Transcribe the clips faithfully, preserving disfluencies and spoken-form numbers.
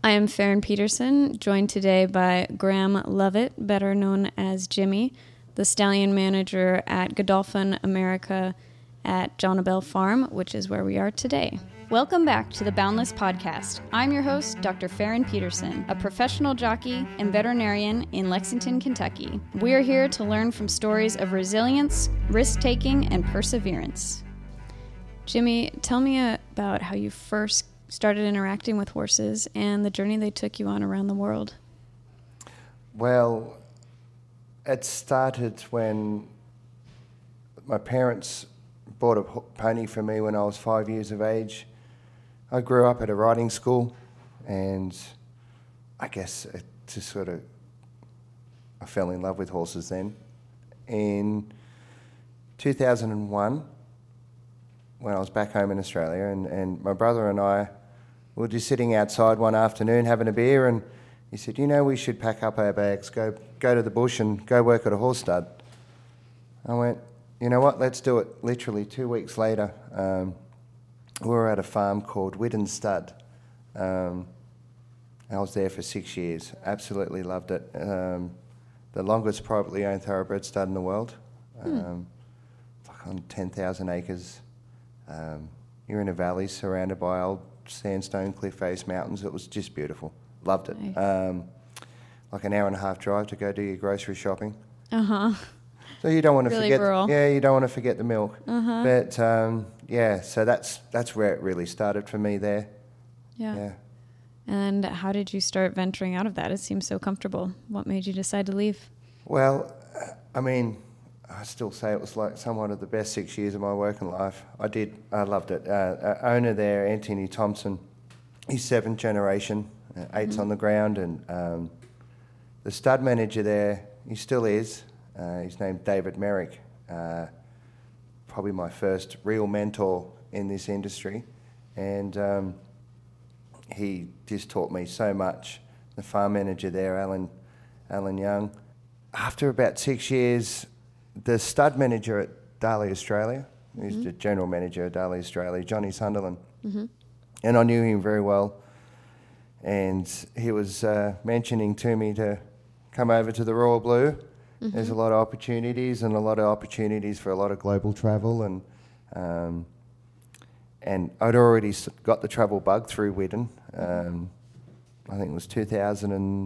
I am Farron Peterson, joined today by Graham Lovett, better known as Jimmy, the stallion manager at Godolphin America at John Abel Farm, which is where we are today. Welcome back to the Boundless Podcast. I'm your host, Doctor Farron Peterson, a professional jockey and veterinarian in Lexington, Kentucky. We are here to learn from stories of resilience, risk-taking, and perseverance. Jimmy, tell me about how you first started interacting with horses and the journey they took you on around the world. Well, it started when my parents bought a pony for me when I was five years of age. I grew up at a riding school, and I guess it just sort of, I fell in love with horses then. In two thousand one, when I was back home in Australia, and, and my brother and I were just sitting outside one afternoon having a beer, and he said, you know, we should pack up our bags, go go to the bush and go work at a horse stud. I went, you know what, let's do it. Literally two weeks later, um, we were at a farm called Whitten Stud. Um, I was there for six years, absolutely loved it. Um, the longest privately owned thoroughbred stud in the world, um, hmm. like on ten thousand acres. Um, you're in a valley surrounded by old sandstone cliff face mountains. It was just beautiful. Loved it. Nice. Um, like an hour and a half drive to go do your grocery shopping. Uh-huh. So you don't want to really forget, rural. yeah, you don't want to forget the milk. Uh-huh. But um, yeah, so that's that's where it really started for me there. Yeah. Yeah. And how did you start venturing out of that? It seems so comfortable. What made you decide to leave? Well, I mean, I still say it was like somewhat of the best six years of my working life. I did, I loved it. Uh, uh, owner there, Anthony Thompson, he's seventh generation, uh, eight's mm-hmm. on the ground, and um, the stud manager there, he still is. Uh, he's named David Merrick, uh, probably my first real mentor in this industry, and um, he just taught me so much. The farm manager there, Alan, Alan Young. After about six years, the stud manager at Darley Australia, he's mm-hmm. the general manager at Darley Australia, Johnny Sunderland, mm-hmm. and I knew him very well, and he was uh, mentioning to me to come over to the Royal Blue. Mm-hmm. There's a lot of opportunities and a lot of opportunities for a lot of global travel, and um, and I'd already got the travel bug through Whitten. Um, I think it was two thousand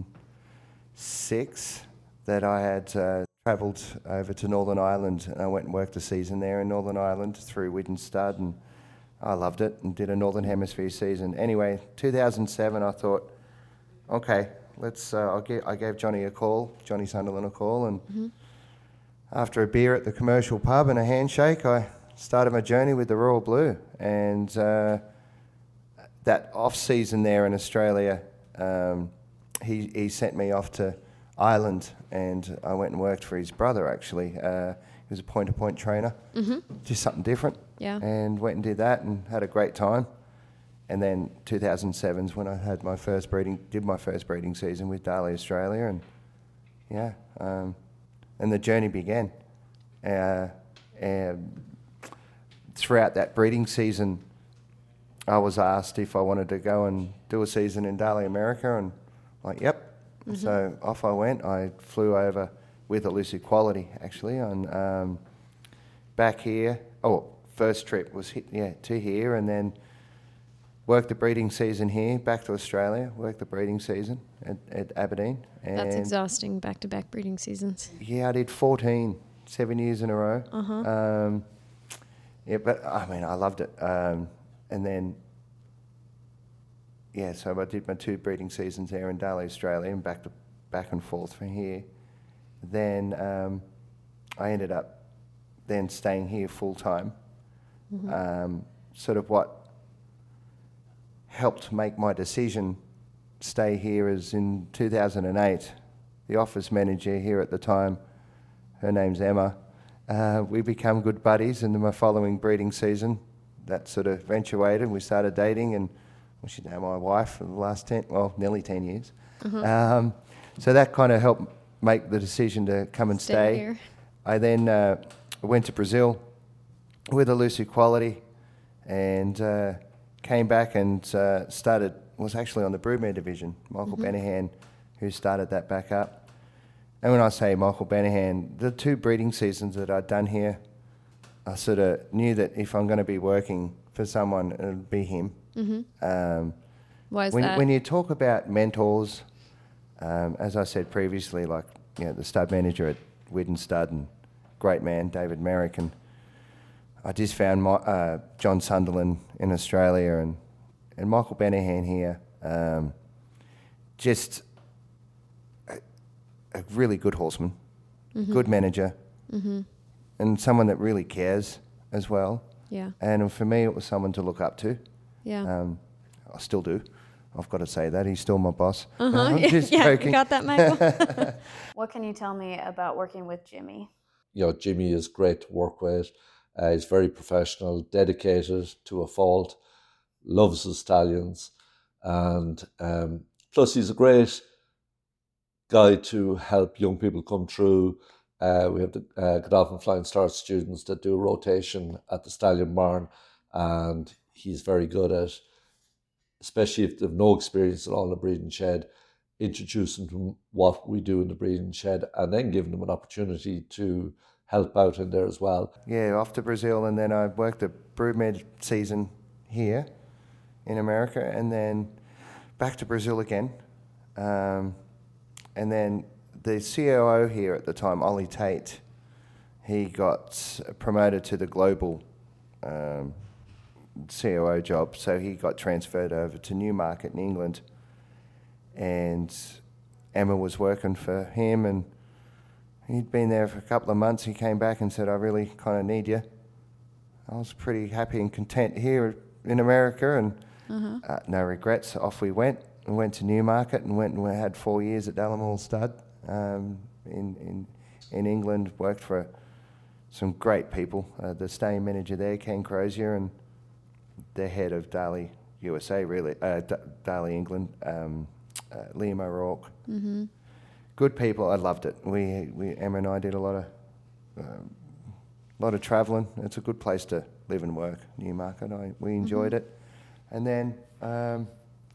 six that I had uh, travelled over to Northern Ireland, and I went and worked a season there in Northern Ireland through Whitten Stud, and I loved it and did a Northern Hemisphere season. Anyway, two thousand seven, I thought, okay, let's. Uh, I'll get, I gave Johnny a call, Johnny Sunderland a call, and mm-hmm. after a beer at the commercial pub and a handshake, I started my journey with the Royal Blue. And uh, that off-season there in Australia, um, he, he sent me off to Ireland, and I went and worked for his brother, actually. Uh, he was a point-to-point trainer, mm-hmm. just something different. Yeah. And went and did that and had a great time. And then two thousand seven's when I had my first breeding, did my first breeding season with Darley Australia, and yeah, um, and the journey began. Uh, and throughout that breeding season, I was asked if I wanted to go and do a season in Darley America, and I'm like, yep. Mm-hmm. So off I went. I flew over with Elusive Quality, actually, on um, back here. Oh, first trip was hit, yeah to here, and then worked the breeding season here, back to Australia, worked the breeding season at, at Aberdeen. And that's exhausting, back-to-back breeding seasons. Yeah, I did fourteen, seven years in a row. Uh-huh. Um, yeah, but I mean, I loved it. Um, and then, yeah, so I did my two breeding seasons there in Darley, Australia, and back to back and forth from here. Then um, I ended up then staying here full-time. Mm-hmm. Um, sort of what helped make my decision stay here is in two thousand eight, the office manager here at the time, her name's Emma, uh, we became good buddies, and in my following breeding season, that sort of eventuated. We started dating, and well, she's now my wife for the last ten, well, nearly ten years. Mm-hmm. Um, so that kind of helped make the decision to come and stay. stay. Here. I then uh, went to Brazil with Elusive Quality, and uh, came back and uh, started was actually on the broodmare division. Michael mm-hmm. Benahan, who started that back up. And when I say Michael Benahan, the two breeding seasons that I'd done here, I sort of knew that if I'm going to be working for someone, it would be him. Mm-hmm. Um, Why is when, that? When you talk about mentors, um, as I said previously, like you know, the stud manager at Widden Stud and great man, David Merrick, and I just found my, uh, John Sunderland in Australia and, and Michael Benahan here. Um, just a, a really good horseman, mm-hmm. good manager, mm-hmm. and someone that really cares as well. Yeah. And for me, it was someone to look up to. Yeah. Um, I still do. I've got to say that. He's still my boss. Uh-huh. I'm just yeah, joking. You got that, Michael? What can you tell me about working with Jimmy? You know, Jimmy is great to work with. Uh, he's very professional, dedicated to a fault, loves his stallions, and um, plus he's a great guy to help young people come through. Uh, we have the uh, Godolphin Flying Stars students that do a rotation at the Stallion Barn, and he's very good at, especially if they have no experience at all in the breeding shed, introducing them to what we do in the breeding shed and then giving them an opportunity to help out in there as well. Yeah, off to Brazil, and then I worked the broodmare season here in America, and then back to Brazil again. Um, and then the C O O here at the time, Ollie Tate, he got promoted to the global um, C O O job, so he got transferred over to Newmarket in England, and Emma was working for him, and he'd been there for a couple of months. He came back and said, I really kind of need you. I was pretty happy and content here in America, and uh-huh. uh, no regrets. Off we went. We went to Newmarket and went and we had four years at Dallimore Stud um, in, in in England. Worked for some great people. Uh, the staying manager there, Ken Crozier, and the head of Darley U S A, really, uh, D- Darley England, um, uh, Liam O'Rourke. Mm-hmm. Good people. I loved it. We, we Emma and I did a lot of, um, lot of travelling. It's a good place to live and work. Newmarket. I we enjoyed mm-hmm. it, and then um,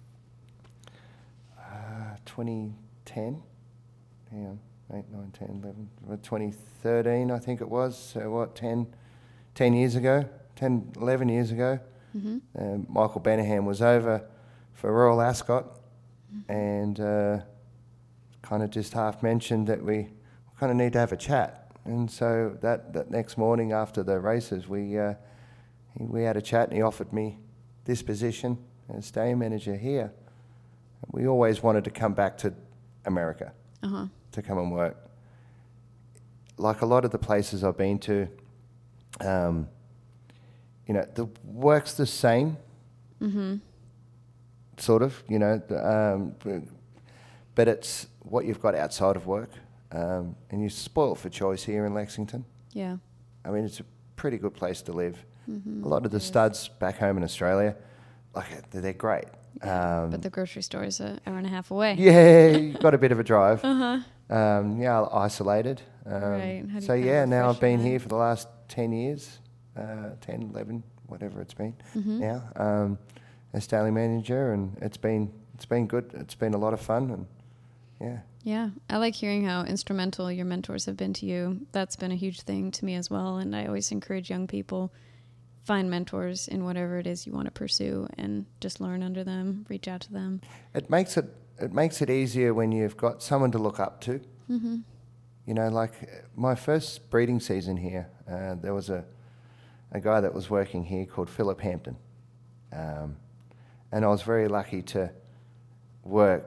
uh, twenty ten, yeah, eight, nine, ten, eleven, twenty thirteen, I think it was. So what, ten, ten years ago, ten, eleven years ago. Mm-hmm. Uh, Michael Benahan was over for Royal Ascot, mm-hmm. and. Uh, kind of just half mentioned that we kind of need to have a chat. And so that, that next morning after the races, we uh, we had a chat, and he offered me this position as staying manager here. We always wanted to come back to America uh-huh. to come and work. Like a lot of the places I've been to, um, you know, the work's the same, mm-hmm. sort of, you know, the, um, but it's what you've got outside of work, um, and you're spoiled for choice here in Lexington. Yeah. I mean, it's a pretty good place to live. Mm-hmm. A lot of the studs back home in Australia, like they're great. Yeah, um, but the grocery store is an hour and a half away. Yeah, you've got a bit of a drive. Uh-huh. Um, yeah, isolated. Um, right. How do you so kind yeah, of now I've been refresh here for the last ten years, uh, ten, eleven, whatever it's been mm-hmm. now, um, as daily manager, and it's been it's been good. It's been a lot of fun, and yeah. Yeah, I like hearing how instrumental your mentors have been to you. That's been a huge thing to me as well, and I always encourage young people, find mentors in whatever it is you want to pursue and just learn under them, reach out to them. It makes it it makes it easier when you've got someone to look up to. Mm-hmm. You know, like my first breeding season here, uh, there was a a guy that was working here called Philip Hampton, um, and I was very lucky to work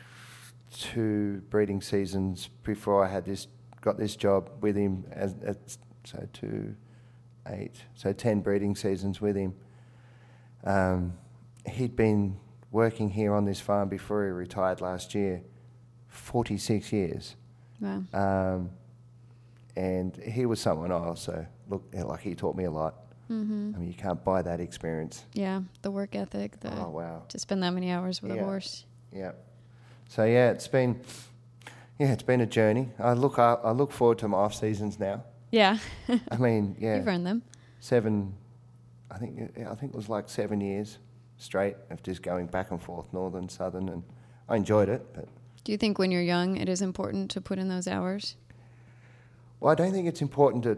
two breeding seasons before I had this got this job with him. As, as so two, eight, so ten breeding seasons with him. Um, he'd been working here on this farm before he retired last year, forty-six years. Wow. Um, and he was someone I also look like. He taught me a lot. Mm-hmm. I mean, you can't buy that experience. Yeah, the work ethic. The oh wow! To spend that many hours with yeah. a horse. Yeah. So yeah, it's been yeah, it's been a journey. I look I, I look forward to my off seasons now. Yeah. I mean, yeah. You've earned them. Seven, I think I think it was like seven years straight of just going back and forth, northern, southern, and I enjoyed it. But Do you think when you're young it is important to put in those hours? well, I don't think it's important to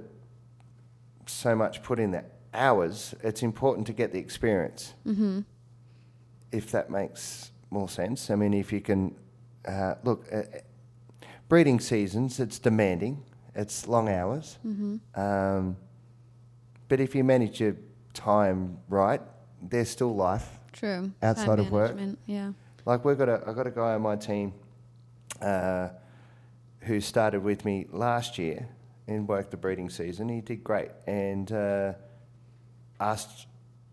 so much put in the hours. It's important to get the experience, Mm-hmm. if that makes more sense. I mean, if you can uh, look, uh, breeding seasons, it's demanding. It's long hours. Mm-hmm. Um, but if you manage your time right, there's still life. True. Outside Time of work. management, yeah. Like we've got a, I've got a guy on my team uh, who started with me last year and worked the breeding season. He did great and uh, asked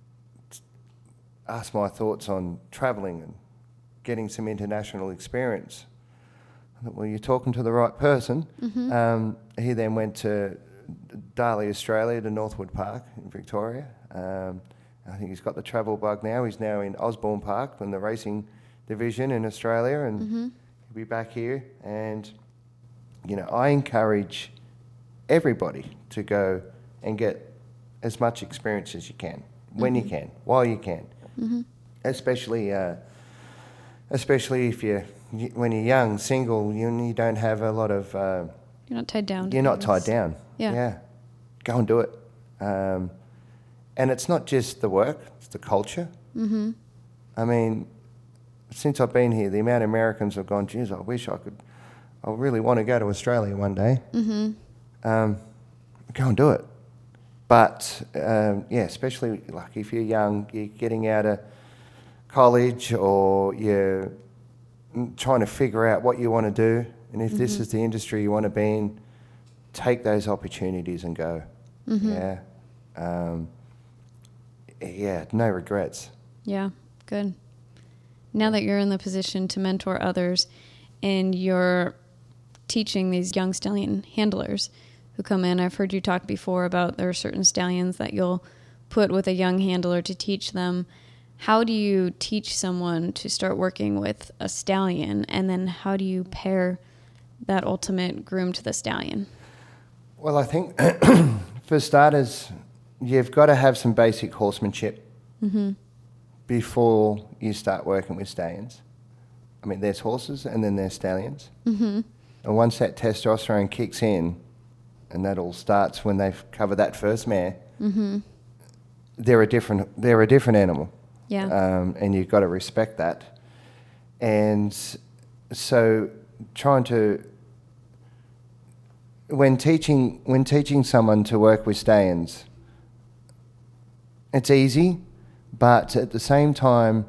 asked my thoughts on travelling and getting some international experience. I thought, well, you're talking to the right person. Mm-hmm. Um, he then went to Darley, Australia, to Northwood Park in Victoria. Um, I think he's got the travel bug now. He's now in Osborne Park in the racing division in Australia, and Mm-hmm. he'll be back here. And, you know, I encourage everybody to go and get as much experience as you can, when Mm-hmm. you can, while you can. Mm-hmm. Especially, uh, especially if you're when you're young, single, you, you don't have a lot of. Uh, You're not tied down. to you're not things. tied down. Yeah. Yeah. Go and do it. Um, and it's not just the work; it's the culture. Mm-hmm. I mean, since I've been here, the amount of Americans have gone, geez, I wish I could, I really want to go to Australia one day. Mm-hmm. Um, go and do it. But, um, yeah, especially like if you're young, you're getting out of college or you're trying to figure out what you want to do, and if mm-hmm. this is the industry you want to be in, take those opportunities and go. Mm-hmm. Yeah. Um, yeah, no regrets. Yeah, good. Now that you're in the position to mentor others and you're teaching these young stallion handlers who come in, I've heard you talk before about there are certain stallions that you'll put with a young handler to teach them. How do you teach someone to start working with a stallion, and then how do you pair that ultimate groom to the stallion? Well, I think for starters, you've got to have some basic horsemanship Mm-hmm. before you start working with stallions. I mean, there's horses and then there's stallions. Mm-hmm. And once that testosterone kicks in, and that all starts when they've covered that first mare, Mm-hmm. they're a different they're a different animal. Yeah. Um, and you've got to respect that. And so trying to when teaching when teaching someone to work with stallions, it's easy, but at the same time,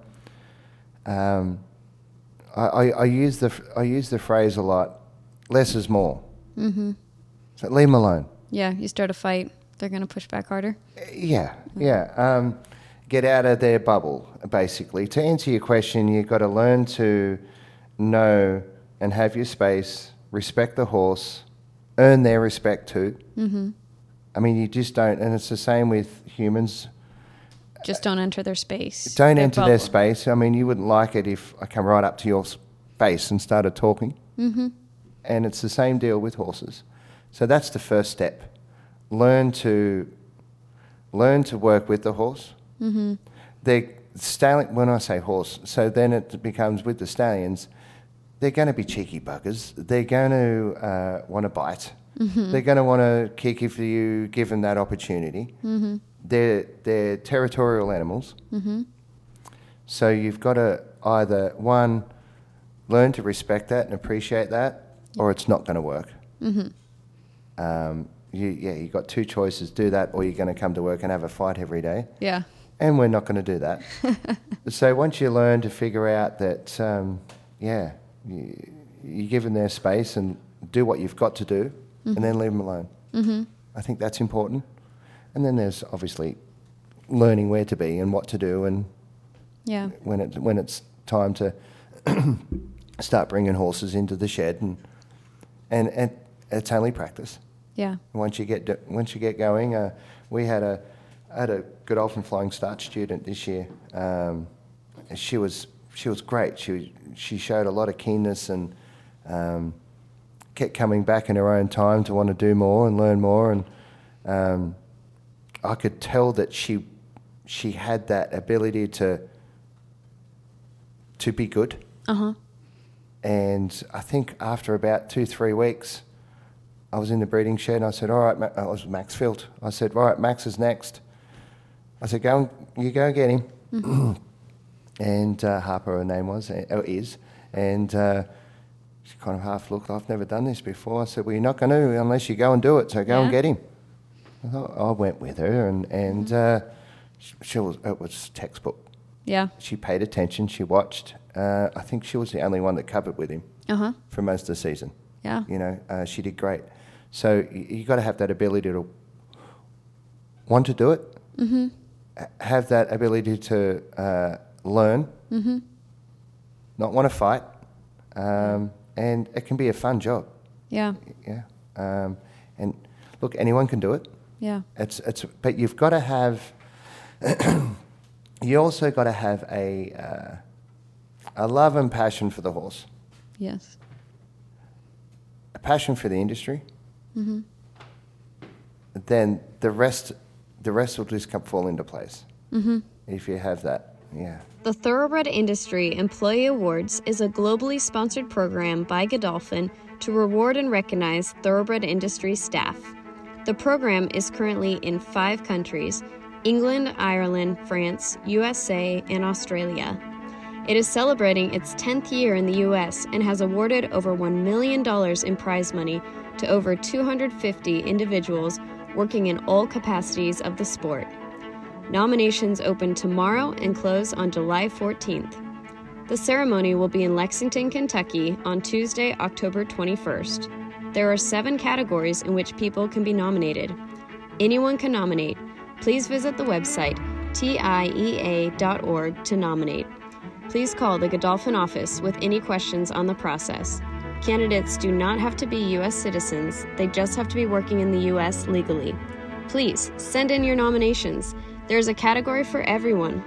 um, I, I, I use the I use the phrase a lot: less is more. Mm-hmm. So leave them alone. Yeah, you start a fight, they're going to push back harder. Yeah, yeah. Um, get out of their bubble, basically. To answer your question, you've got to learn to know and have your space, respect the horse, earn their respect too. Mm-hmm. I mean, you just don't, and it's the same with humans. Just don't enter their space. Don't their enter bubble. their space. I mean, you wouldn't like it if I come right up to your space and started talking. Mm-hmm. And it's the same deal with horses. So that's the first step. Learn to learn to work with the horse. Mm-hmm. They stallion. When I say horse, so then it becomes with the stallions. They're going to be cheeky buggers. They're going to uh, want to bite. Mm-hmm. They're going to want to kick if you give them that opportunity. Mm-hmm. They're they're territorial animals. Mm-hmm. So you've got to either one learn to respect that and appreciate that, or it's not going to work. Mm-hmm. Um, you, yeah, you've got two choices: do that, or you're going to come to work and have a fight every day. Yeah. And we're not going to do that. So once you learn to figure out that, um, yeah, you, you give them their space and do what you've got to do, mm-hmm. and then leave them alone. Mm-hmm. I think that's important. And then there's obviously learning where to be and what to do, and Yeah. when it when it's time to start bringing horses into the shed, and and, and it's only practice. Yeah. Once you get once you get going, uh, we had a had a Godolphin Flying Start student this year. Um, she was she was great. She she showed a lot of keenness and um, kept coming back in her own time to want to do more and learn more. And um, I could tell that she she had that ability to to be good. Uh-huh. And I think after about two, three weeks, I was in the breeding shed and I said, all right, Ma- I was Maxfield. I said, all right, Max is next. I said, go and, you go get him. Mm-hmm. And uh, Harper, her name was, uh, is. And uh, she kind of half looked, I've never done this before. I said, well, you're not going to unless you go and do it, so go yeah. and get him. I, thought, I went with her and, and mm-hmm. uh, she, she was, it was textbook. Yeah. She paid attention, she watched. Uh, I think she was the only one that covered with him uh-huh. for most of the season. Yeah. You know, uh, she did great. So you, you got to have that ability to want to do it, mm-hmm. have that ability to uh, learn, mm-hmm. not want to fight, um, and it can be a fun job. Yeah. Yeah. Um, and look, anyone can do it. Yeah. It's it's, but you've got to have. You also got to have a uh, a love and passion for the horse. Yes. A passion for the industry. Mm-hmm. Then the rest, the rest will just come fall into place. Mm-hmm. If you have that, yeah. The Thoroughbred Industry Employee Awards is a globally sponsored program by Godolphin to reward and recognize thoroughbred industry staff. The program is currently in five countries: England, Ireland, France, U S A, and Australia. It is celebrating its tenth year in the U S and has awarded over one million dollars in prize money to over two hundred fifty individuals working in all capacities of the sport. Nominations open tomorrow and close on July fourteenth. The ceremony will be in Lexington, Kentucky on Tuesday, October twenty-first. There are seven categories in which people can be nominated. Anyone can nominate. Please visit the website T I E A dot org to nominate. Please call the Godolphin office with any questions on the process. Candidates do not have to be U S citizens, they just have to be working in the U S legally. Please send in your nominations. There's a category for everyone.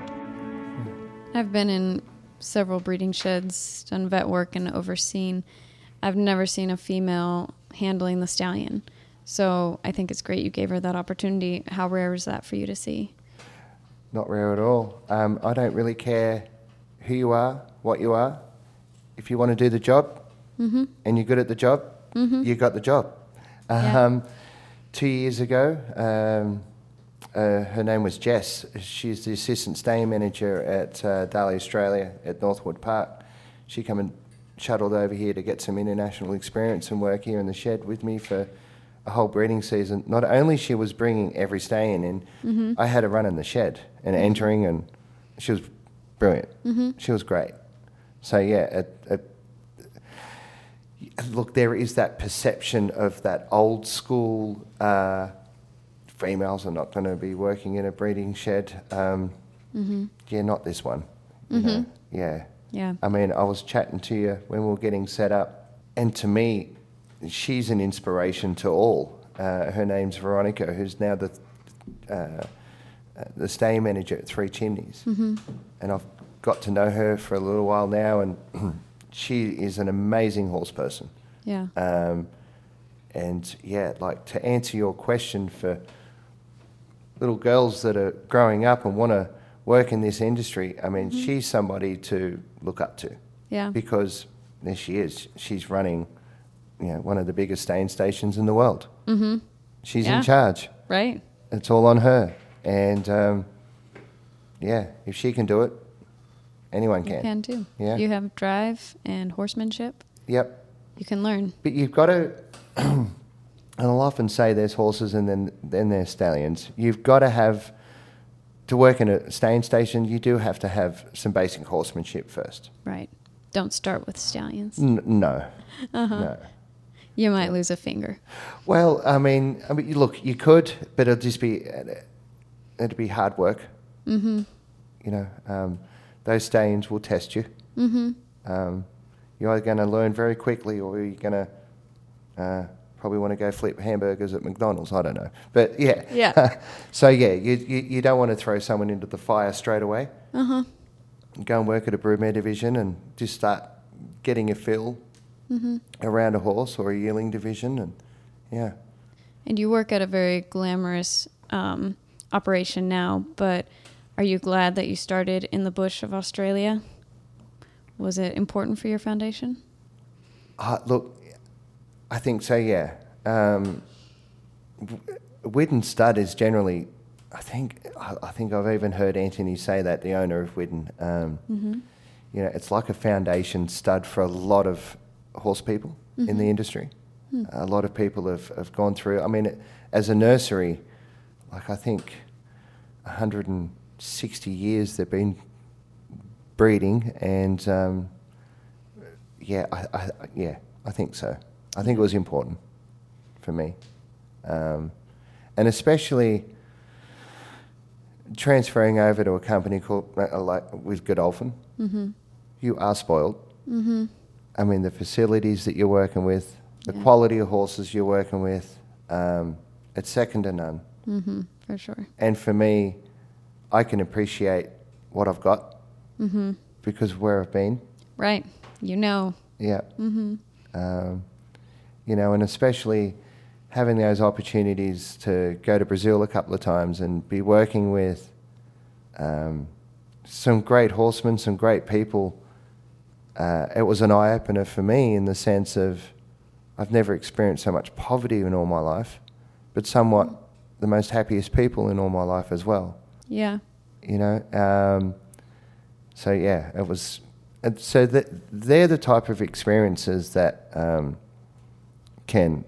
I've been in several breeding sheds, done vet work, and overseen. I've never seen a female handling the stallion. So I think it's great you gave her that opportunity. How rare is that for you to see? Not rare at all. Um, I don't really care who you are, what you are. If you want to do the job, mm-hmm. and you're good at the job, mm-hmm. you got the job. Yeah. Um, two years ago, um, uh, her name was Jess. She's the assistant staying manager at uh, Daly Australia at Northwood Park. She came and shuttled over here to get some international experience and work here in the shed with me for a whole breeding season. Not only she was bringing every stay-in in, mm-hmm. I had her running the shed and entering, and she was brilliant. Mm-hmm. She was great. So yeah, it, it, look, there is that perception of that old school, uh, females are not going to be working in a breeding shed. Um, mm-hmm. Yeah, not this one. You mm-hmm. know? Yeah. Yeah. I mean, I was chatting to you when we were getting set up, and to me, she's an inspiration to all. Uh, her name's Veronica, who's now the uh, the stay manager at Three Chimneys. Mm-hmm. And I've got to know her for a little while now, and she is an amazing horse person. Yeah. Um, and yeah, like to answer your question for little girls that are growing up and want to work in this industry, I mean, mm-hmm. she's somebody to look up to. Yeah. Because there she is. She's running, you know, one of the biggest staying stations in the world. Mm-hmm. She's yeah. in charge. Right. It's all on her. And um, yeah, if she can do it, anyone can. You can too. Yeah. You have drive and horsemanship. Yep. You can learn. But you've got to, and I'll often say there's horses and then then there's stallions. You've got to have, to work in a staying station, you do have to have some basic horsemanship first. Right. Don't start with stallions. N- no. Uh-huh. No. You might lose a finger. Well, I mean, I mean, look, you could, but it'll just be, it'd be hard work. Mm-hmm. You know, um, those stallions will test you. Mm-hmm. Um, you're either going to learn very quickly, or you're going to uh, probably want to go flip hamburgers at McDonald's. I don't know, but yeah. Yeah. So yeah, you, you you don't want to throw someone into the fire straight away. Uh huh. Go and work at a broodmare division and just start getting a feel mm-hmm. around a horse, or a yearling division, and yeah. And you work at a very glamorous um, operation now, but are you glad that you started in the bush of Australia? Was it important for your foundation? Uh, look, I think so, yeah. Um, Widden Stud is generally, I think, I, I think I've even heard Anthony say that, the owner of Widden. Um, mm-hmm. You know, it's like a foundation stud for a lot of horse people mm-hmm. in the industry. Mm. A lot of people have, have gone through. I mean, it, as a nursery, like I think one hundred sixty years they've been breeding, and um, yeah, I, I, yeah, I think so. I think it was important for me, um, and especially transferring over to a company called uh, like with Godolphin. Mm-hmm. You are spoiled. Mm-hmm. I mean, the facilities that you're working with, the yeah. quality of horses you're working with, um, it's second to none. Mm-hmm, for sure. And for me, I can appreciate what I've got mm-hmm. because of where I've been. Right. You know. Yeah. Mm-hmm. Um, you know, and especially having those opportunities to go to Brazil a couple of times and be working with um, some great horsemen, some great people. Uh, it was an eye-opener for me in the sense of I've never experienced so much poverty in all my life, but somewhat the most happiest people in all my life as well. Yeah. You know, um, so yeah, it was, and so that they're the type of experiences that um, can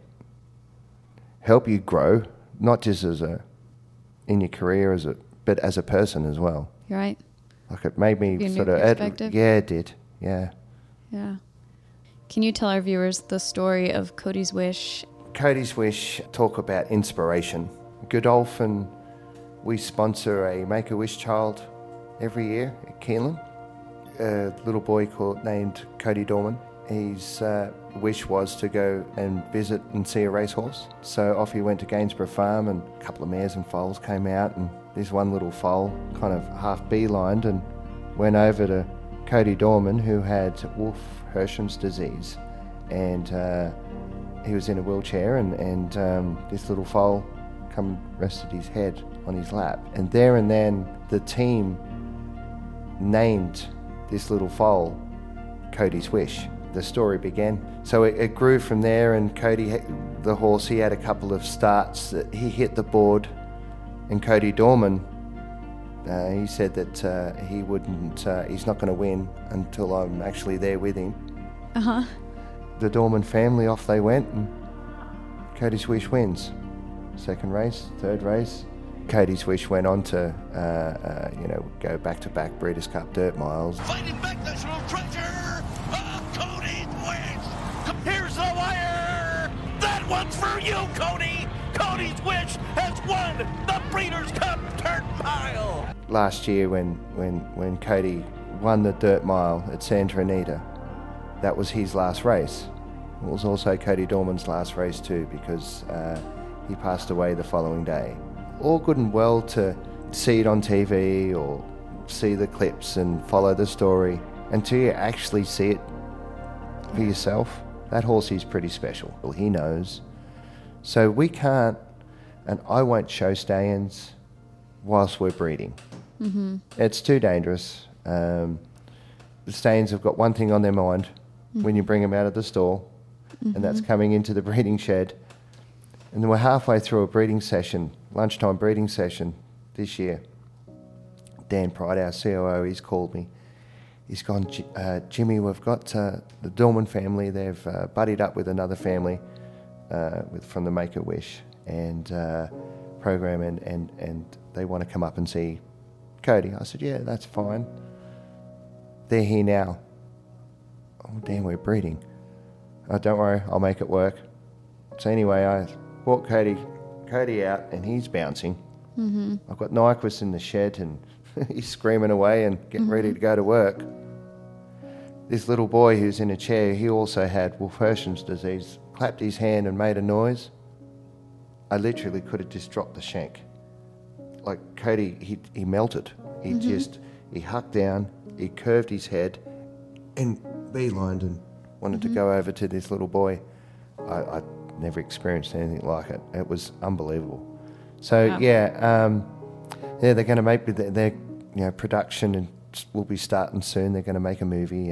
help you grow, not just as a, in your career, as a, but as a person as well. You're right. Like it made me Your sort new of, perspective? It, yeah, it did, yeah. Yeah. Can you tell our viewers the story of Cody's Wish? Cody's Wish, talk about inspiration. Godolphin, we sponsor a Make-A-Wish child every year at Keeneland. A little boy called named Cody Dorman. His uh, wish was to go and visit and see a racehorse. So off he went to Gainsborough Farm, and a couple of mares and foals came out, and this one little foal kind of half beelined and went over to Cody Dorman, who had Wolff-Hirschham's disease, and uh, he was in a wheelchair, and, and um, this little foal come rested his head on his lap. And there and then the team named this little foal Cody's Wish. The story began. So it, it grew from there, and Cody, the horse, he had a couple of starts that he hit the board, and Cody Dorman, uh, he said that uh, he wouldn't, uh, he's not going to win until I'm actually there with him. Uh-huh. The Dorman family, off they went, and Cody's Wish wins. Second race, third race. Cody's Wish went on to, uh, uh, you know, go back-to-back Breeders' Cup Dirt Miles. Fighting back national treasure, oh, Cody's Wish. Here's the wire. That one's for you, Cody. Cody's Wish has won the Breeders' Cup Dirt Mile. Last year, when when when Cody won the Dirt Mile at Santa Anita, that was his last race. It was also Cody Dorman's last race too, because uh, he passed away the following day. All good and well to see it on T V or see the clips and follow the story, until you actually see it for yourself. That horse is pretty special. Well, he knows. So we can't, and I won't show stallions whilst we're breeding. Mm-hmm. It's too dangerous. Um, the stallions have got one thing on their mind mm-hmm. when you bring them out of the stall, mm-hmm. and that's coming into the breeding shed. And then we're halfway through a breeding session, lunchtime breeding session this year. Dan Pride, our C O O, he's called me. He's gone, uh, Jimmy, we've got uh, the Dorman family. They've uh, buddied up with another family uh, with from the Make-A-Wish and uh, program, and, and, and they want to come up and see Cody. I said, yeah, that's fine. They're here now. Oh, damn, we're breeding. Oh, don't worry, I'll make it work. So anyway, I walked Cody, Cody out, and he's bouncing. Mm-hmm. I've got Nyquist in the shed, and he's screaming away and getting mm-hmm. ready to go to work. This little boy who's in a chair, he also had Wolff-Hirschham's disease, clapped his hand and made a noise. I literally could have just dropped the shank. Like Cody, he he melted. He mm-hmm. just, he hucked down, he curved his head and beelined and wanted mm-hmm. to go over to this little boy. I, I never experienced anything like it. It was unbelievable. So wow. yeah, um, yeah, they're going to make their, their you know production and will be starting soon. They're going to make a movie, and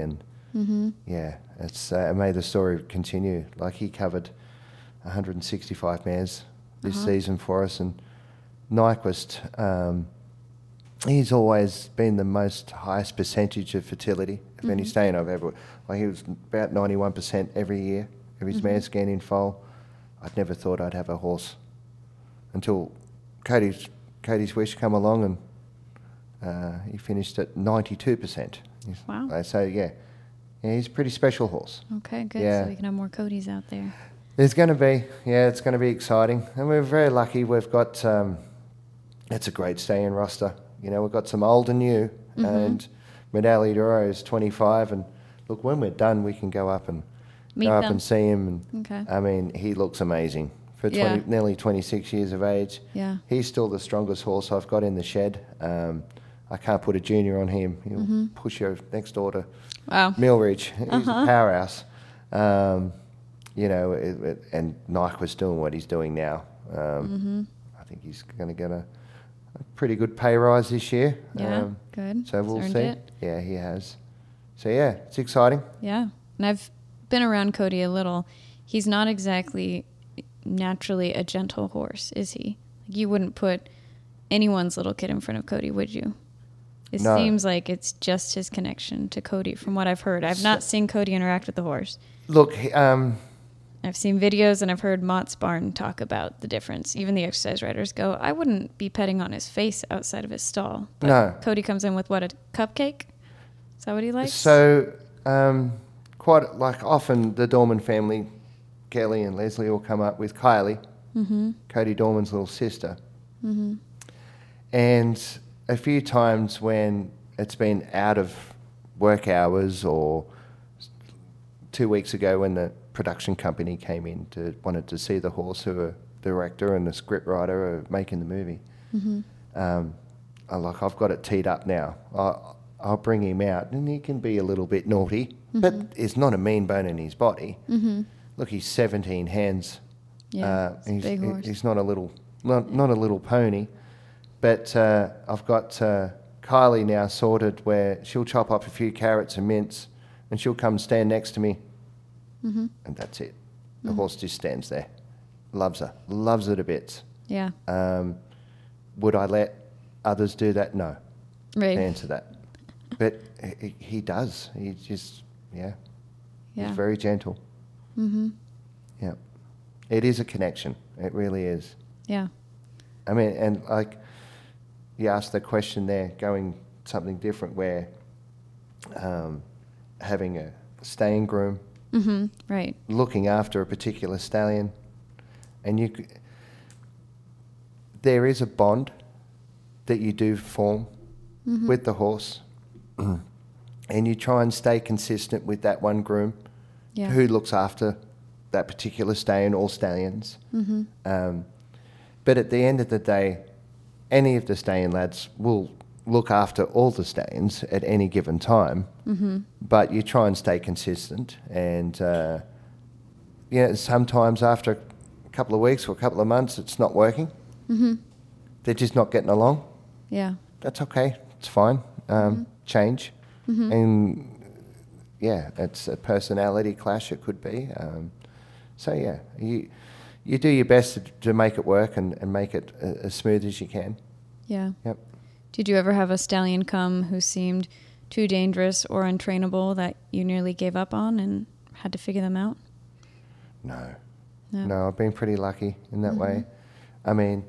Mm-hmm. Yeah, it's uh, it made the story continue. Like he covered one hundred sixty-five mares this uh-huh. season for us, and Nyquist, um, he's always been the most highest percentage of fertility of mm-hmm. any stallion I've ever. Like he was about ninety-one percent every year of his mm-hmm. mare scan in foal. I'd never thought I'd have a horse until Cody's Cody's Wish come along, and uh, he finished at ninety-two percent. Wow. Uh, so yeah, yeah, he's a pretty special horse. Okay, good. Yeah. So we can have more Codys out there. There's going to be, yeah, it's going to be exciting, and we're very lucky. We've got, um, it's a great stay-in roster. You know, we've got some old and new, mm-hmm. and Medali Duro is twenty-five, and look, when we're done, we can go up and Meet go them. up and see him. And okay. I mean, he looks amazing for yeah. twenty, nearly twenty-six years of age. Yeah, he's still the strongest horse I've got in the shed. Um, I can't put a junior on him. He'll mm-hmm. push you next door to wow. Millridge. He's uh-huh. a powerhouse. Um, you know, it, it, and Nyquist doing what he's doing now. Um, mm-hmm. I think he's going to get a, a pretty good pay rise this year. Yeah, um, good. So we'll He's see. it. Yeah, he has. So yeah, it's exciting. Yeah, and I've been around Cody a little. He's not exactly naturally a gentle horse, is he? Like you wouldn't put anyone's little kid in front of Cody, would you? It no. seems like it's just his connection to Cody, from what I've heard. I've not seen Cody interact with the horse. Look, um, I've seen videos and I've heard Mott's Barn talk about the difference. Even the exercise riders go, I wouldn't be petting on his face outside of his stall. But no. Cody comes in with, what, a cupcake? Is that what he likes? So, um, quite like often the Dorman family, Kelly and Leslie, will come up with Kylie, mm-hmm. Cody Dorman's little sister. Mm-hmm. And a few times when it's been out of work hours, or two weeks ago when the production company came in to wanted to see the horse, who a director and the script writer are making the movie. Mm-hmm. Um, I like I've got it teed up now. I, I'll bring him out, and he can be a little bit naughty, mm-hmm. but it's not a mean bone in his body. Mm-hmm. Look, he's seventeen hands. Yeah, uh, it's a he's, big horse. He's not a little, not not a little pony. But uh, I've got uh, Kylie now sorted, where she'll chop up a few carrots and mince, and she'll come stand next to me, mm-hmm. and that's it. The mm-hmm. horse just stands there, loves her, loves her to bits. Yeah. Um, would I let others do that? No. Right. To answer that. But he, he does. He just, yeah. Yeah. He's very gentle. Mm-hmm. Yeah. It is a connection. It really is. Yeah. I mean, and like you asked the question there, going something different, where um, having a staying groom, mm-hmm. right, looking after a particular stallion, and you, c- there is a bond that you do form mm-hmm. with the horse, and you try and stay consistent with that one groom yeah. who looks after that particular stallion or stallions. Mm-hmm. Um, but at the end of the day, any of the stallion lads will look after all the stallions at any given time, mm-hmm. but you try and stay consistent. And, uh, you know, sometimes after a couple of weeks or a couple of months, it's not working. Mm-hmm. They're just not getting along. Yeah. That's okay. It's fine. Um, mm-hmm. Change. Mm-hmm. And, yeah, it's a personality clash, it could be. Um, so, yeah, you... You do your best to, to make it work and, and make it uh, as smooth as you can. Yeah. Yep. Did you ever have a stallion come who seemed too dangerous or untrainable that you nearly gave up on and had to figure them out? No. No, no I've been pretty lucky in that mm-hmm. way. I mean,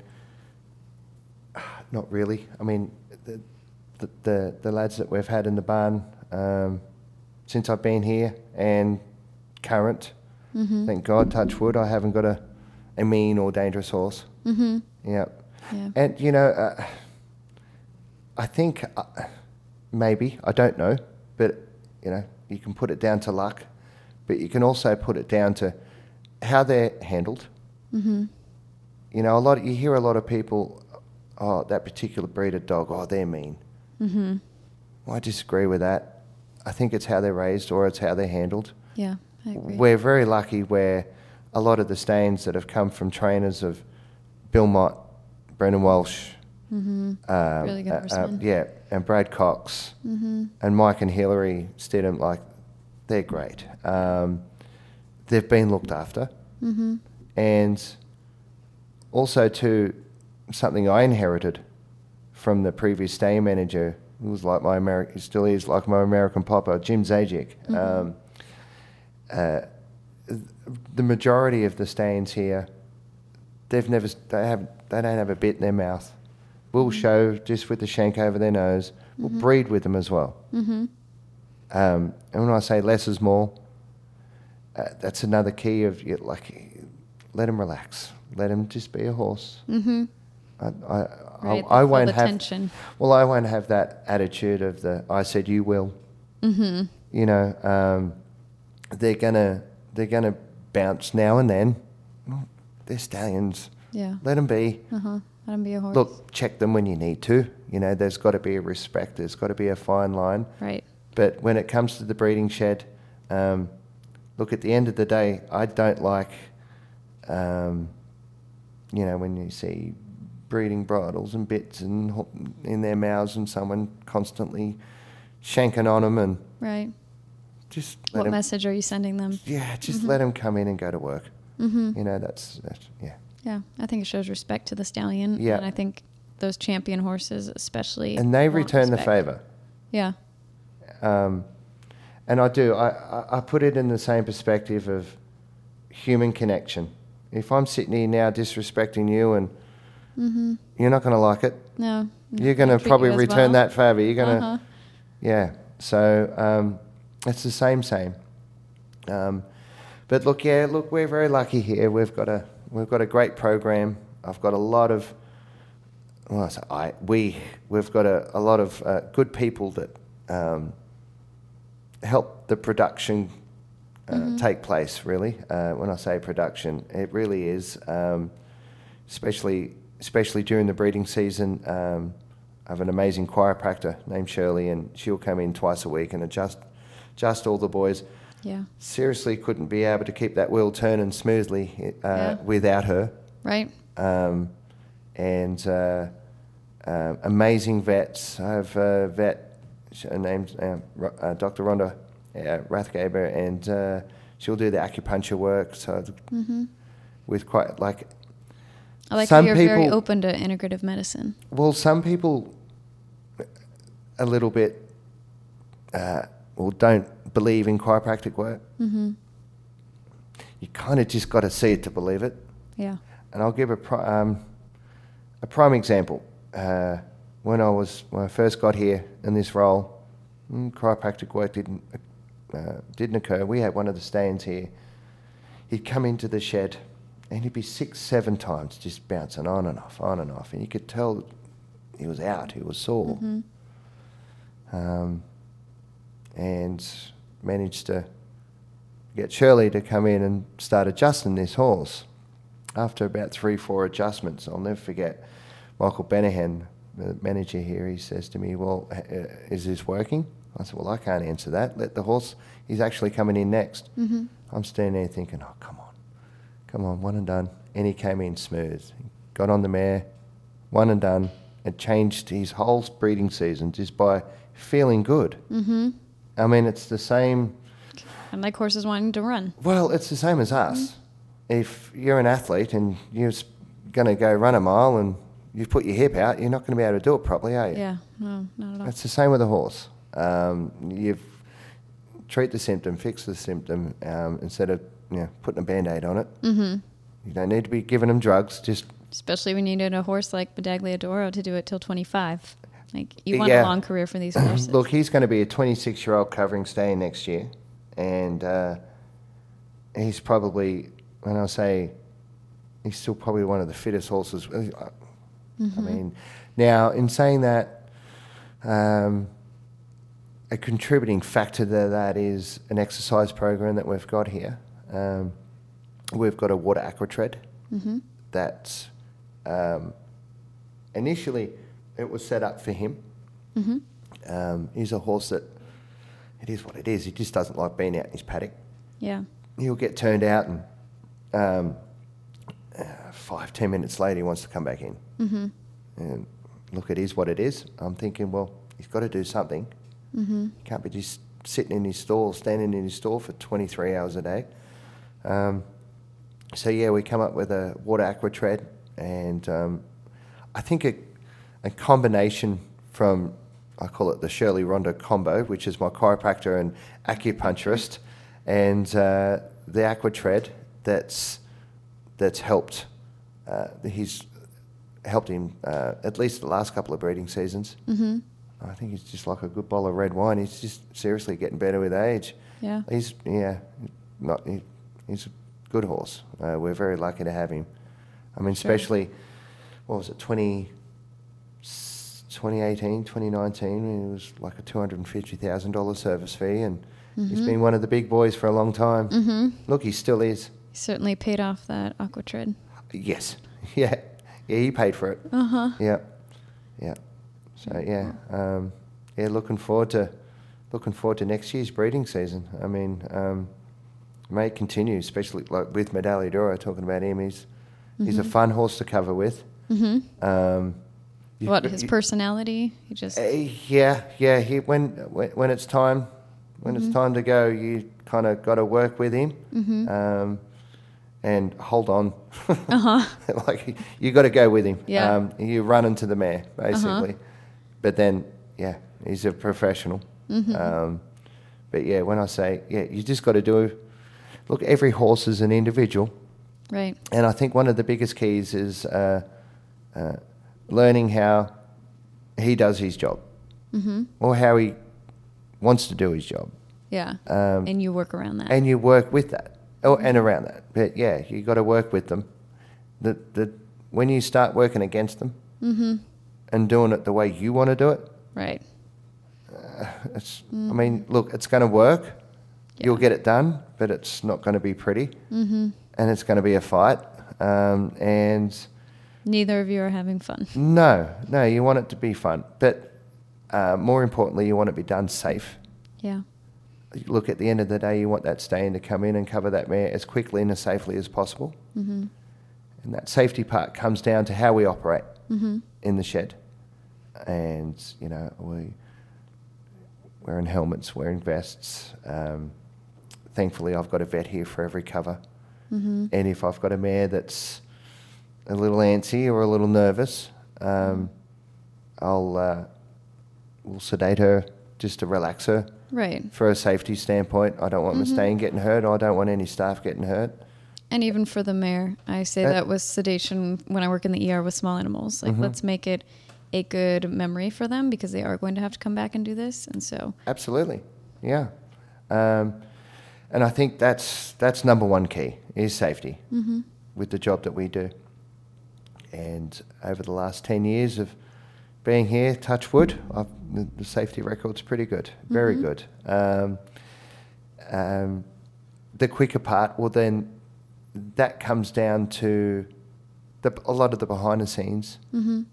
not really. I mean, the the, the, the lads that we've had in the barn um, since I've been here and current, mm-hmm. thank God, touch wood, I haven't got a... a mean or dangerous horse. Mm-hmm. Yeah. yeah. And, you know, uh, I think uh, maybe, I don't know, but, you know, you can put it down to luck, but you can also put it down to how they're handled. Mm-hmm. You know, a lot. Of, you hear a lot of people, oh, that particular breed of dog, oh, they're mean. Mm-hmm. Well, I disagree with that. I think it's how they're raised or it's how they're handled. Yeah, I agree. We're very lucky where a lot of the stallions that have come from trainers of Bill Mott, Brendan Walsh, mm-hmm. um, really good uh, horseman. uh, yeah, and Brad Cox, mm-hmm. and Mike and Hillary Stidham, like they're great. Um, they've been looked after. Mm-hmm. And also, too, something I inherited from the previous stallion manager, who was like my American, still is like my American papa, Jim Zajic. Mm-hmm. Um, uh, the majority of the stallions here, they've never, they have, they don't have a bit in their mouth. We'll Mm-hmm. show just with the shank over their nose. We'll Mm-hmm. breed with them as well. Mm-hmm. Um, and when I say less is more, uh, that's another key of you, like, let them relax, let them just be a horse. Mm-hmm. I, I, Right, I, I the won't full have. attention. Well, I won't have that attitude of the I said you will. Mm-hmm. You know, um, they're gonna they're gonna bounce now and then. Well, they're stallions. Yeah. Let them be. Uh-huh. Let him be a horse. Look, check them when you need to. You know, there's got to be a respect. There's got to be a fine line. Right. But when it comes to the breeding shed, um, look, at the end of the day, I don't like, um, you know, when you see breeding bridles and bits and ho- in their mouths and someone constantly shanking on them, and Right. just let What 'em- message are you sending them? yeah, just Mm-hmm. let them come in and go to work. Mm-hmm. You know, that's, that's yeah. Yeah, I think it shows respect to the stallion. Yeah. And I think those champion horses especially. And they want return the respect. favour. Yeah. Um, and I do. I, I, I put it in the same perspective of human connection. If I'm sitting here now disrespecting you, and Mm-hmm. you're not going to like it, No. no, you're going to treat you probably as return well. that favour. You're going to, Uh-huh. yeah. So um, it's the same, same. Um, but look, yeah, look, we're very lucky here. We've got a we've got a great program. I've got a lot of, well, I say I we we've got a, a lot of uh, good people that um, help the production uh, Mm-hmm. take place. Really, uh, when I say production, it really is, um, especially especially during the breeding season. Um, I have an amazing chiropractor named Shirley, and she'll come in twice a week and adjust adjust all the boys. Yeah. Seriously, couldn't be able to keep that wheel turning smoothly uh, Yeah. without her. Right. Um, and uh, uh, amazing vets. I have a vet sh- named uh, Ro- uh, Doctor Rhonda uh, Rathgaber, and uh, she'll do the acupuncture work. So Mm-hmm. with quite like, I like Some how you're very people- open to integrative medicine. well, some people a little bit uh, well don't believe in chiropractic work. Mm-hmm. You kind of just got to see it to believe it. Yeah. And I'll give a pri- um, a prime example. Uh, when I was when I first got here in this role, mm, chiropractic work didn't uh, didn't occur. We had one of the stands here. He'd come into the shed, and he'd be six, seven times just bouncing on and off, on and off, and you could tell he was out. He was sore, Mm-hmm. um, and managed to get Shirley to come in and start adjusting this horse. After about three, four adjustments, I'll never forget, Michael Benahan, the manager here, he says to me, well, uh, is this working? I said, well, I can't answer that. Let the horse, he's actually coming in next. Mm-hmm. I'm standing there thinking, oh, come on, come on, one and done. And he came in smooth. He got on the mare, one and done. It changed his whole breeding season just by feeling good. Mm-hmm. I mean, it's the same, And like horses wanting to run. well, it's the same as us. If you're an athlete and you're going to go run a mile and you've put your hip out, you're not going to be able to do it properly, are you? Yeah. No, not at all. It's the same with a horse. Um, you've treat the symptom, fix the symptom, um, instead of you know putting a Band-Aid on it. Mm-hmm. You don't need to be giving them drugs. Just Especially when you need a horse like Badaglia d'Oro to do it till twenty-five. Like, you want Yeah. a long career for these horses. look, he's going to be a twenty-six-year-old covering staying next year, and uh, he's probably, when I say, he's still probably one of the fittest horses. I Mm-hmm. mean, now in saying that, um, a contributing factor to that is an exercise program that we've got here. Um, we've got a water aquatread Mm-hmm. that um, initially it was set up for him. Mm-hmm. Um, he's a horse that, it is what it is. He just doesn't like being out in his paddock. Yeah. He'll get turned out, and um, uh, five, ten minutes later, he wants to come back in. Mm-hmm. And look, it is what it is. I'm thinking, well, he's got to do something. Mm-hmm. He can't be just sitting in his stall, standing in his stall for twenty-three hours a day. Um, so yeah, we come up with a water aqua tread, and um, I think a, a combination from, I call it the Shirley Rondo combo, which is my chiropractor and acupuncturist, and uh, the aqua tread that's that's helped. Uh, he's helped him uh, at least the last couple of breeding seasons. Mm-hmm. I think he's just like a good bowl of red wine. He's just seriously getting better with age. Yeah. He's yeah, not he, he's a good horse. Uh, we're very lucky to have him. I mean, especially what was it, twenty, twenty eighteen, twenty nineteen. It was like a two hundred and fifty thousand dollar service fee, and mm-hmm. he's been one of the big boys for a long time. Mm-hmm. Look, he still is. He certainly paid off that aqua tread. Yes. Yeah. Yeah. He paid for it. Uh huh. Yeah. Yeah. So yeah, um, yeah, looking forward to looking forward to next year's breeding season. I mean, um, may it continue, especially like with Medaglia d'Oro. Talking about him, he's mm-hmm. he's a fun horse to cover with. Mm-hmm. Um, you, what his you, personality? He just uh, yeah, yeah. He when when, when it's time when mm-hmm. it's time to go, you kind of got to work with him. Mm-hmm. Um, and hold on. Uh-huh. Like you got to go with him. Yeah. Um, you run into the mare basically. Uh-huh. But then, yeah, he's a professional. Mm-hmm. Um, but yeah, when I say, yeah, you just got to do, look, every horse is an individual. right. And I think one of the biggest keys is uh, uh, learning how he does his job Mm-hmm. or how he wants to do his job. Yeah. Um, And you work around that. and you work with that, oh, and around that. But yeah, you got to work with them. The, the, when you start working against them, mm-hmm. and doing it the way you want to do it, Right. uh, it's. I mean, look, it's going to work. Yeah. You'll get it done, but it's not going to be pretty, Mm-hmm. and it's going to be a fight. Um, and Neither of you are having fun. no, no, you want it to be fun, but uh, more importantly, you want it to be done safe. Yeah. Look, at the end of the day, you want that stand to come in and cover that mare as quickly and as safely as possible. Mm-hmm. And that safety part comes down to how we operate Mm-hmm. in the shed. And, you know, we, wearing helmets, wearing vests. Um, thankfully, I've got a vet here for every cover. Mm-hmm. And if I've got a mare that's a little antsy or a little nervous, um, I'll uh, we'll sedate her just to relax her. Right. For a safety standpoint, I don't want Mm-hmm. Mustaine getting hurt. I don't want any staff getting hurt. And even for the mare, I say Uh, that with sedation when I work in the E R with small animals. Like, Mhm. let's make it a good memory for them because they are going to have to come back and do this. And so, Absolutely, yeah. Um, and I think that's that's number one key is safety mm-hmm. with the job that we do. And over the last ten years of being here, touch wood, I've, the, the safety record's pretty good, very Mhm. good. Um, um, the quicker part, well then, that comes down to the, a lot of the behind the scenes. Mm-hmm.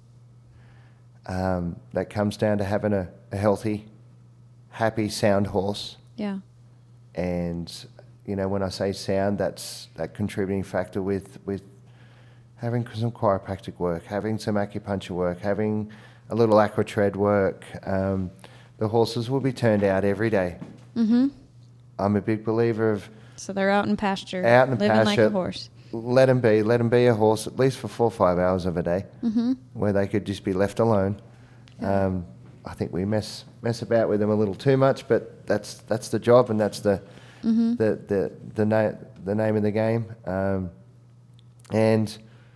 Um, that comes down to having a, a healthy, happy, sound horse. Yeah. And, you know, when I say sound, that's that contributing factor with, with having some chiropractic work, having some acupuncture work, having a little aqua tread work. Um, the horses will be turned out every day. Mm-hmm. I'm a big believer of So they're out in pasture, out in the living like pasture. a horse. Let them be, let them be a horse at least for four or five hours of a day, Mm-hmm. where they could just be left alone. Yeah. Um, I think we mess mess about with them a little too much, but that's that's the job and that's the Mm-hmm. the the the, na- the name of the game. Um, and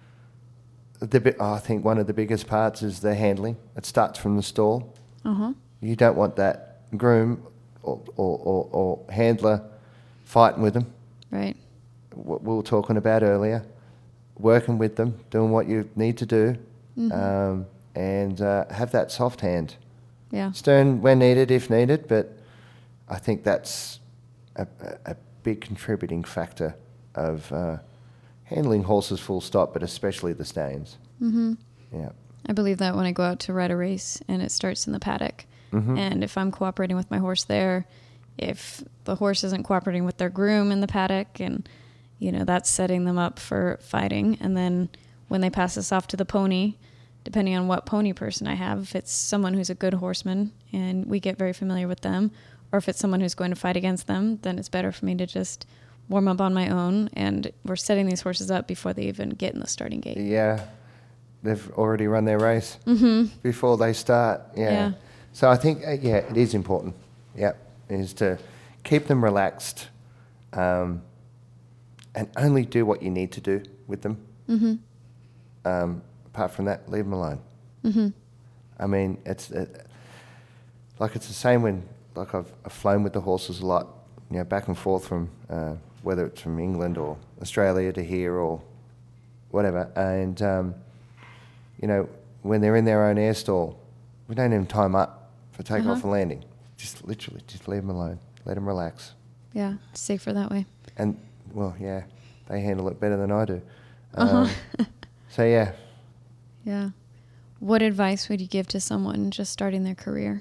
the bi- I think one of the biggest parts is the handling. It starts from the stall. Uh-huh. You don't want that groom or or, or, or handler fighting with them. Right. What we were talking about earlier, working with them, doing what you need to do, Mm-hmm. um, and uh, have that soft hand. Yeah. Stern when needed, if needed, but I think that's a, a, a big contributing factor of uh, handling horses full stop, but especially the stallions. Mm-hmm. Yeah. I believe that when I go out to ride a race and it starts in the paddock, Mhm. and if I'm cooperating with my horse there, if the horse isn't cooperating with their groom in the paddock, and you know that's setting them up for fighting, and then when they pass us off to the pony, depending on what pony person I have, if it's someone who's a good horseman and we get very familiar with them, or if it's someone who's going to fight against them, then it's better for me to just warm up on my own, and we're setting these horses up before they even get in the starting gate. Yeah, they've already run their race Mm-hmm. before they start. Yeah. Yeah. So I think, uh, yeah, it is important. Yeah, is to keep them relaxed, um, and only do what you need to do with them. Mm-hmm. Um, apart from that, leave them alone. Mm-hmm. I mean, it's it, like it's the same when like I've, I've flown with the horses a lot, you know, back and forth from uh, whether it's from England or Australia to here or whatever, and um, you know, when they're in their own air stall, we don't even time up for takeoff Uh-huh. and landing. Just literally, just leave them alone, let them relax, Yeah, it's safer that way. and well, yeah, they handle it better than I do. Uh-huh. Um, so yeah. Yeah. What advice would you give to someone just starting their career?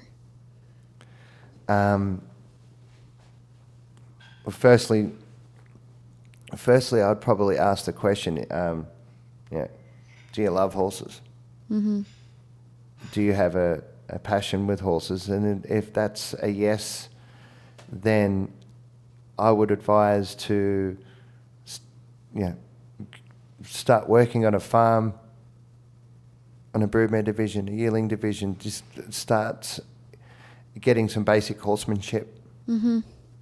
Um, well, firstly, firstly, I'd probably ask the question: um, yeah, do you love horses? Mm-hmm. Do you have a, a passion with horses? And if that's a yes, then I would advise to, you know, start working on a farm, on a broodmare division, a yearling division. Just start getting some basic horsemanship. Mm-hmm.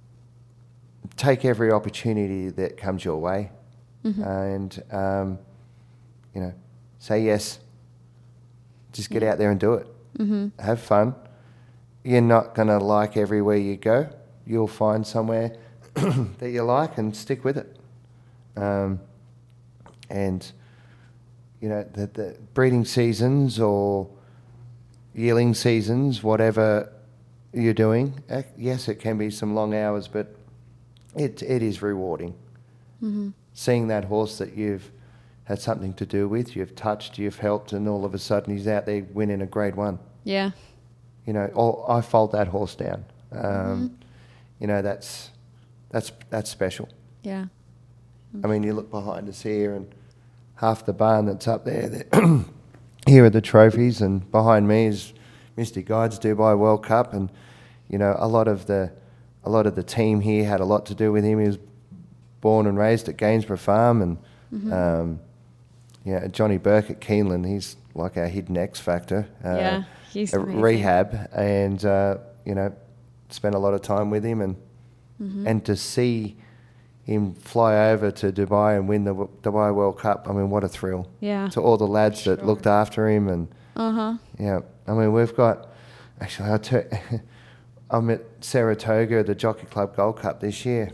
Take every opportunity that comes your way, Mm-hmm. and um, you know, say yes. Just get Yeah. out there and do it. Mm-hmm. Have fun. You're not going to like everywhere you go. You'll find somewhere that you like and stick with it. Um, and you know, the, the breeding seasons or yearling seasons, whatever you're doing, eh, yes, it can be some long hours, but it it is rewarding. Mm-hmm. Seeing that horse that you've had something to do with, you've touched, you've helped, and all of a sudden he's out there winning a grade one. Yeah. You know, or I fold that horse down. Um, Mm-hmm. You know, that's that's that's special. Yeah. I mean, you look behind us here, and half the barn that's up there, that here are the trophies, and behind me is Misty Guides Dubai World Cup, and you know, a lot of the a lot of the team here had a lot to do with him. He was born and raised at Gainsborough Farm, and Mm-hmm. um, yeah, Johnny Burke at Keeneland, he's like our hidden X factor. Uh, Yeah, he's a amazing. rehab, and uh, you know, spent a lot of time with him, and Mm-hmm. and to see him fly over to Dubai and win the W- Dubai World Cup, I mean, what a thrill. Yeah. To all the lads that Sure. looked after him, and Uh-huh. yeah, I mean, we've got, actually, I'll tell, I'm at Saratoga, the Jockey Club Gold Cup this year,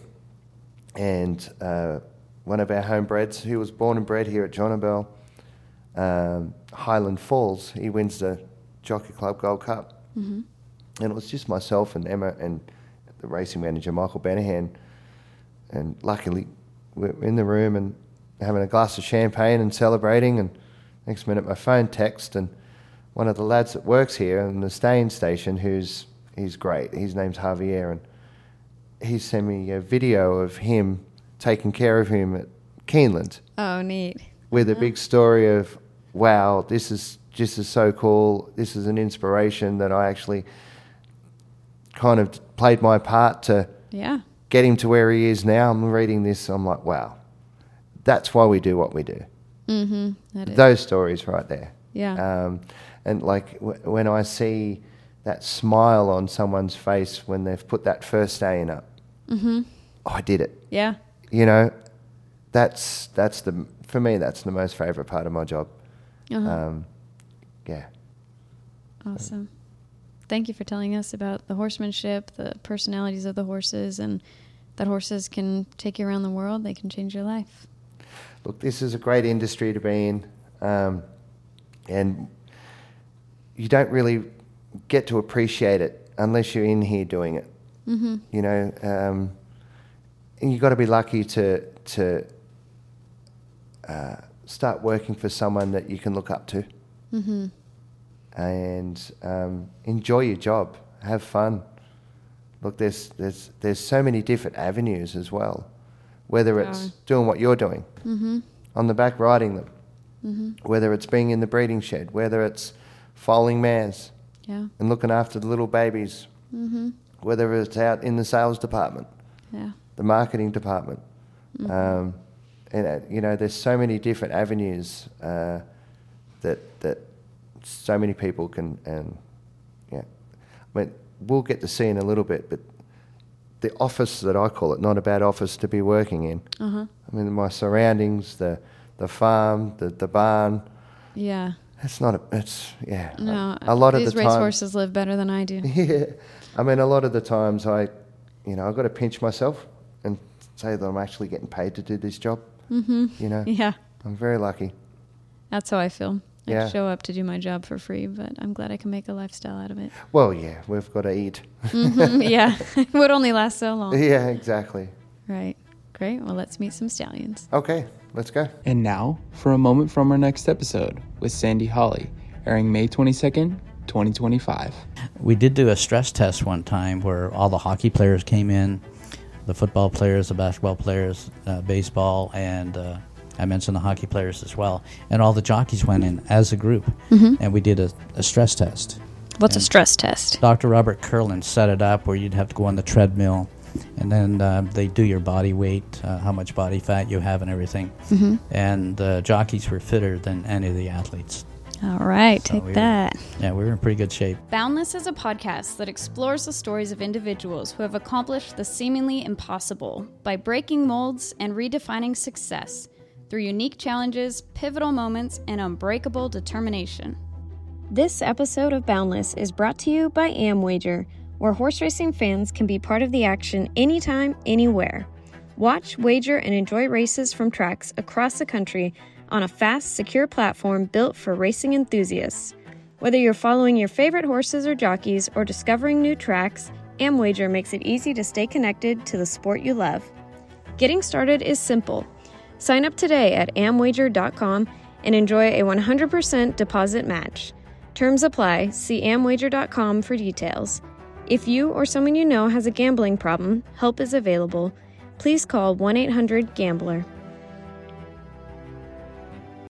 and uh, one of our homebreds, who was born and bred here at Jonabell, um, Highland Falls, he wins the Jockey Club Gold Cup. Mm-hmm. And it was just myself and Emma and the racing manager, Michael Benahan, and luckily we're in the room and having a glass of champagne and celebrating, and next minute my phone texts, and one of the lads that works here in the staying station, who's he's great, his name's Javier, and he sent me a video of him taking care of him at Keeneland Oh, neat. with a big story of, wow, this is just is so cool, this is an inspiration that I actually kind of played my part to Yeah. get him to where he is now. I'm reading this, I'm like, wow, that's why we do what we do. Mm-hmm. That is. Those stories right there. Yeah. Um, and like w- when I see that smile on someone's face when they've put that first day in up, Mm-hmm. oh, I did it. Yeah. You know, that's that's the for me that's the most favourite part of my job. Uh-huh. Um, yeah. Awesome. Thank you for telling us about the horsemanship, the personalities of the horses, and that horses can take you around the world. They can change your life. Look, this is a great industry to be in, um, and you don't really get to appreciate it unless you're in here doing it. Mm-hmm. You know, um, and you've got to be lucky to to uh, start working for someone that you can look up to, Mm-hmm. and um, enjoy your job, have fun. Look, there's there's there's so many different avenues as well. Whether it's Yeah. doing what you're doing, Mm-hmm. on the back riding them, Mm-hmm. whether it's being in the breeding shed, whether it's foaling mares Yeah. and looking after the little babies, Mm-hmm. whether it's out in the sales department, Yeah. the marketing department. Mm-hmm. Um, and, uh, you know, there's so many different avenues uh, that that so many people can, and yeah, I mean, we'll get to see in a little bit, but the office that I call it, not a bad office to be working in. Uh-huh. I mean, my surroundings, the the farm, the, the barn, Yeah. it's not a, it's, yeah. No, a, a lot of these the time. racehorses live better than I do. Yeah. I mean, a lot of the times I, you know, I've got to pinch myself and say that I'm actually getting paid to do this job. Mm-hmm. You know? Yeah. I'm very lucky. That's how I feel. I Yeah. show up to do my job for free, but I'm glad I can make a lifestyle out of it. Well, yeah, we've got to eat. Mm-hmm. Yeah. It would only last so long. Yeah, exactly. Right. Great. Well, let's meet some stallions. Okay, let's go. And now for a moment from our next episode with Sandy Holly, airing May twenty-second, twenty twenty-five. We did do a stress test one time where all the hockey players came in, the football players, the basketball players, uh, baseball, and uh, I mentioned the hockey players as well. And all the jockeys went in as a group, Mm-hmm. and we did a, a stress test. What's a And stress test? Doctor Robert Curlin set it up where you'd have to go on the treadmill, and then uh, they do your body weight, uh, how much body fat you have and everything. Mm-hmm. And the jockeys were fitter than any of the athletes. All right. So Take we were- that. Yeah, we were in pretty good shape. Boundless is a podcast that explores the stories of individuals who have accomplished the seemingly impossible by breaking molds and redefining success through unique challenges, pivotal moments, and unbreakable determination. This episode of Boundless is brought to you by Amwager, where horse racing fans can be part of the action anytime, anywhere. Watch, wager, and enjoy races from tracks across the country on a fast, secure platform built for racing enthusiasts. Whether you're following your favorite horses or jockeys or discovering new tracks, Amwager makes it easy to stay connected to the sport you love. Getting started is simple. Sign up today at amwager dot com and enjoy a one hundred percent deposit match. Terms apply. See amwager dot com for details. If you or someone you know has a gambling problem, help is available. Please call one eight hundred gambler.